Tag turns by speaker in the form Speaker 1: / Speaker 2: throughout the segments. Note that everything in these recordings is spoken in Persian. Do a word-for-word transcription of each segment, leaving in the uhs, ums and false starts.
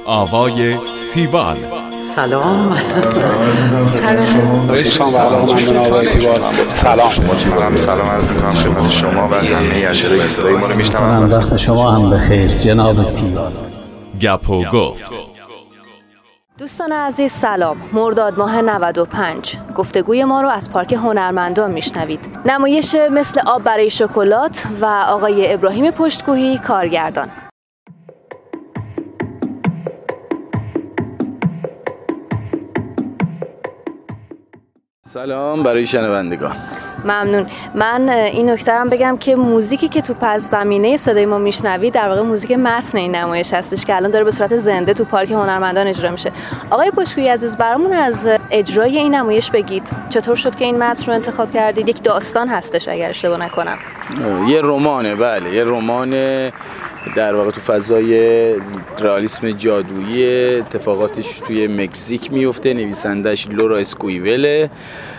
Speaker 1: آوای تیوال.
Speaker 2: سلام.
Speaker 3: سلام. سلام.
Speaker 4: سلام. سلام عرض می‌کنم خدمت شما و همه اجرای صدای ما رو میشنوم.
Speaker 2: وقت شما هم بخیر جناب تیوال.
Speaker 1: گپ و گفت.
Speaker 5: دوستان عزیز سلام. مرداد ماه نود و پنج. گفتگوی ما رو از پارک هنرمندان میشنوید. نمایش مثل آب برای شکلات و آقای ابراهیم پشتگویی کارگردان.
Speaker 3: سلام برای شنوندگان.
Speaker 5: ممنون. من این نکته رو بگم که موزیکی که تو پس زمینه صدای ما میشنوید در واقع موزیک متن این نمایش هستش که الان داره به صورت زنده تو پارک هنرمندان اجرا میشه. آقای پشتگویی عزیز برامون از اجرای این نمایش بگید. چطور شد که این متن رو انتخاب کردید؟ یک داستان هستش اگر اشتباه نکنم.
Speaker 3: یه رمانه، بله، یه رمان در واقع تو فضای رئالیسم جادویی، اتفاقاتش توی مکزیک میفته، نویسندش لورا اسکویوله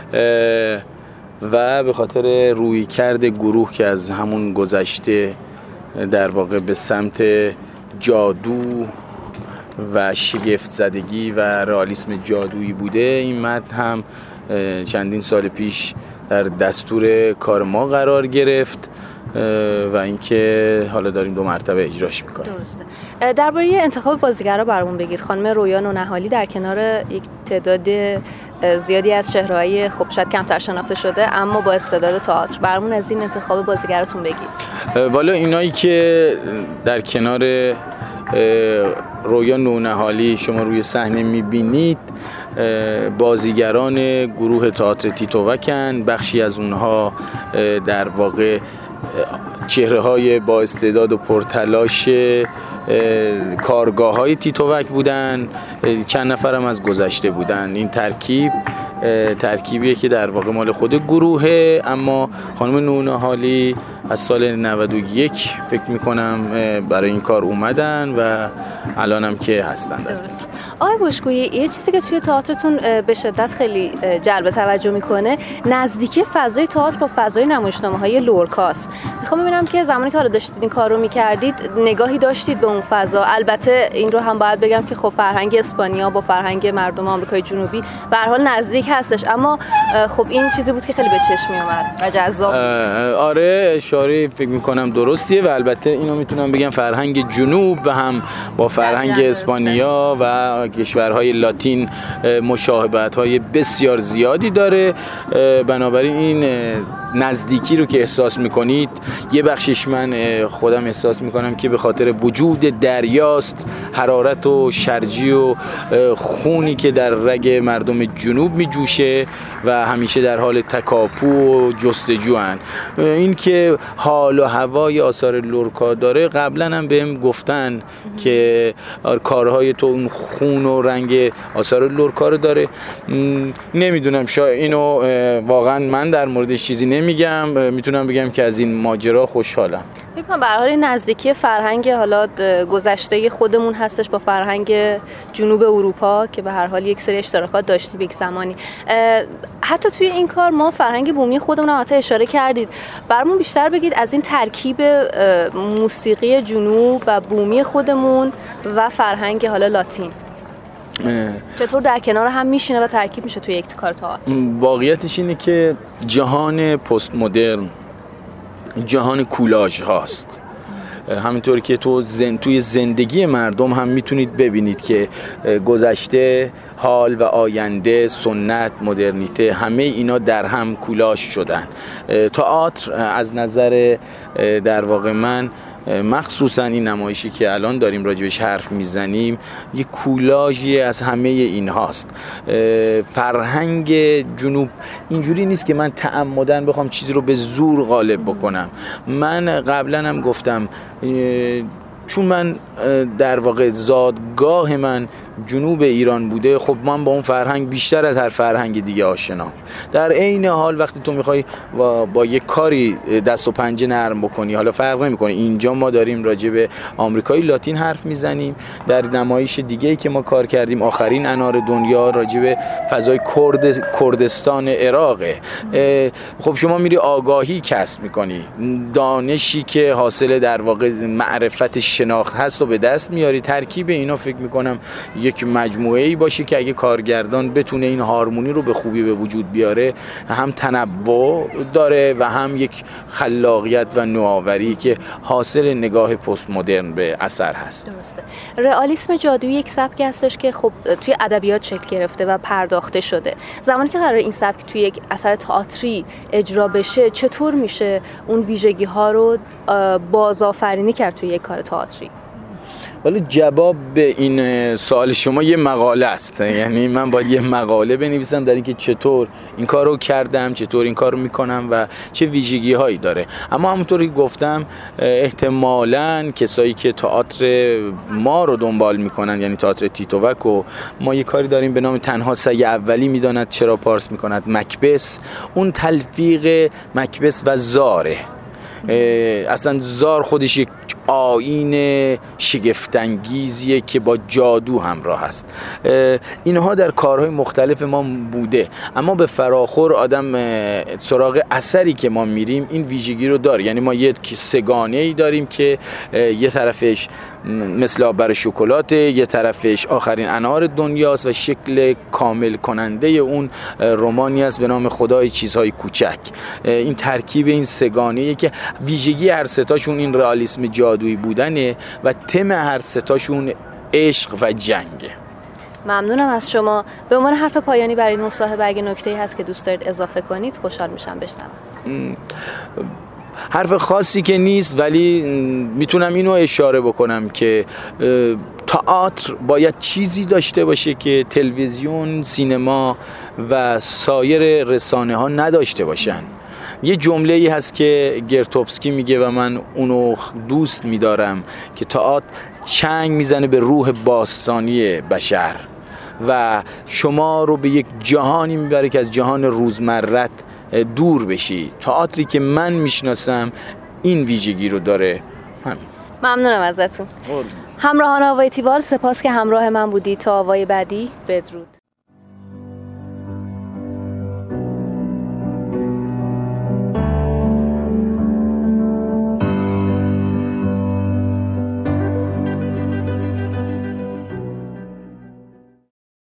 Speaker 3: و به خاطر رویکرد گروه که از همون گذشته در واقع به سمت جادو و شگفت زدگی و رئالیسم جادویی بوده، این متن هم چندین سال پیش در دستور کار ما قرار گرفت و اینکه حالا داریم دو مرتبه اجراش میکنیم.
Speaker 5: درسته. درباره انتخاب بازیگرا برامون بگید. خانم رویا نونهالی در کنار یک تعداد زیادی از چهره‌های خب شاید کمتر شناخته شده اما با استعداد تئاتر، برامون از این انتخاب بازیگراتون بگید.
Speaker 3: والا اینایی که در کنار رویا نونهالی شما روی صحنه میبینید بازیگران گروه تئاتر تیتووکن. بخشی از اونها در واقع چهره های با استعداد و پرتلاش کارگاه های تیتووک بودن، چند نفرم از گذشته بودن. این ترکیب ترکیبیه که در واقع مال خود گروهه، اما خانم نونهالی از سال نود و یک فکر میکنم برای این کار اومدن و الان هم که هستن.
Speaker 5: درست. آقای پشتگویی، یه چیزی که توی تئاترتون به شدت خیلی جلب توجه میکنه نزدیکی فضای تئاتر با فضای نمایشنامه‌های لورکاست. میخوام ببینم که زمانی که حالا داشتید این کار رو میکردید نگاهی داشتید به اون فضا؟ البته این رو هم باید بگم که خب فرهنگ اسپانیا با فرهنگ مردم آمریکای جنوبی به هر حال نزدیک هستش، اما خب این چیزی بود که خیلی به چشم میومد و جذاب.
Speaker 3: آره، اشاره فکر میکنم درستیه و البته اینو میتونم بگم فرهنگ جنوب و هم با فرهنگ اسپانیا و کشورهای لاتین مشابهت‌های بسیار زیادی داره. بنابراین این نزدیکی رو که احساس میکنید یه بخشش من خودم احساس میکنم که به خاطر وجود دریاست، حرارت و شرجی و خونی که در رگ مردم جنوب میجوشه و همیشه در حال تکاپو و جستجو هن. این که حال و هوای آثار لورکا داره قبلا هم بهم گفتن که کارهای تو اون خون و رنگ آثار لورکا رو داره. نمیدونم، شاید اینو واقعا من در موردش چیزی نمیگم، میتونم بگم که از این ماجرا خوشحالم.
Speaker 5: فکر کنم به هر حال نزدیکی فرهنگ حالا گذشته خودمون هستش با فرهنگ جنوب اروپا که به هر حال یک سری اشتراکات داشتی به یک زمانی. حتی توی این کار ما فرهنگ بومی خودمون هم اشاره کردید. برامون بیشتر بگید از این ترکیب موسیقی جنوب و بومی خودمون و فرهنگ حالا لاتین چطور در کنار هم میشینه و ترکیب میشه توی یک کار تئاتر؟
Speaker 3: واقعیتش اینه که جهان پست مدرن جهان کولاژ هاست. همینطور که تو زن... توی زندگی مردم هم میتونید ببینید که گذشته، حال و آینده، سنت، مدرنیته، همه اینا در هم کولاژ شدن. تئاتر از نظر در واقع من، مخصوصا این نمایشی که الان داریم راجبش حرف میزنیم، یک کولاژی از همه این هاست. فرهنگ جنوب اینجوری نیست که من تعمدن بخوام چیزی رو به زور غالب بکنم. من قبلا هم گفتم چون من در واقع زادگاه من جنوب ایران بوده، خب من با اون فرهنگ بیشتر از هر فرهنگ دیگه آشنام. در عین حال وقتی تو میخوای با, با یک کاری دست و پنجه نرم بکنی، حالا فرق نمیکنه، اینجا ما داریم راجع به آمریکای لاتین حرف میزنیم، در نمایش دیگه‌ای که ما کار کردیم آخرین انار دنیا راجع به فضای کرد کردستان عراقه. خب شما میری آگاهی کسب میکنی، دانشی که حاصل در واقع معرفت شناخت هست و به دست میاری. ترکیب اینا فکر میکنم یک مجموعه‌ای باشه که اگه کارگردان بتونه این هارمونی رو به خوبی به وجود بیاره، هم تنوع داره و هم یک خلاقیت و نوآوری که حاصل نگاه پست مدرن به اثر هست.
Speaker 5: درسته. رئالیسم جادویی یک سبکی هستش که خب توی ادبیات شکل گرفته و پرداخته شده. زمانی که قرار این سبک توی یک اثر تئاتری اجرا بشه، چطور میشه اون ویژگی ها رو بازآفرینی کرد توی یک کار تئاتری؟
Speaker 3: ولی جواب به این سوال شما یه مقاله است. یعنی من باید یه مقاله بنویسم در اینکه چطور این کار رو کردم، چطور این کار رو میکنم و چه ویژگی هایی داره. اما همونطوری که گفتم احتمالاً کسایی که تئاتر ما رو دنبال میکنن، یعنی تئاتر تیتوک، و ما یه کاری داریم به نام تنها سگ اولی میداند چرا پارس میکند مکبث، اون تلفیق مکبث و زاره. اصلا زار خودش یک آیین شگفت‌انگیزیه که با جادو همراه است. اینها در کارهای مختلف ما بوده، اما به فراخور آدم سراغ اثری که ما میریم این ویژگی رو داره. یعنی ما یک سگانه‌ای داریم که یه طرفش مثل آبر شکلات، یه طرفش آخرین انار دنیاست و شکل کامل کننده اون رمانی است به نام خدای چیزهای کوچک. این ترکیب این سگانه‌ای که ویژگی هر ستاشون این رئالیسم جادویی بودنه و تم هر ستاشون عشق و جنگه.
Speaker 5: ممنونم از شما. به عنوان حرف پایانی برای این مصاحبه اگه نکته‌ای هست که دوست دارید اضافه کنید خوشحال میشم بشنوم.
Speaker 3: حرف خاصی که نیست، ولی میتونم اینو اشاره بکنم که تئاتر باید چیزی داشته باشه که تلویزیون، سینما و سایر رسانه ها نداشته باشن. یه جمله ای هست که گرتوفسکی میگه و من اونو دوست میدارم که تئاتر چنگ میزنه به روح باستانی بشر و شما رو به یک جهانی میبره که از جهان روزمرت دور بشی. تئاتری که من میشناسم این ویژگی رو داره. همین.
Speaker 5: ممنونم ازتون. همراهان آوای تیوال، سپاس که همراه من بودید. تا آوای بعدی، بدرود.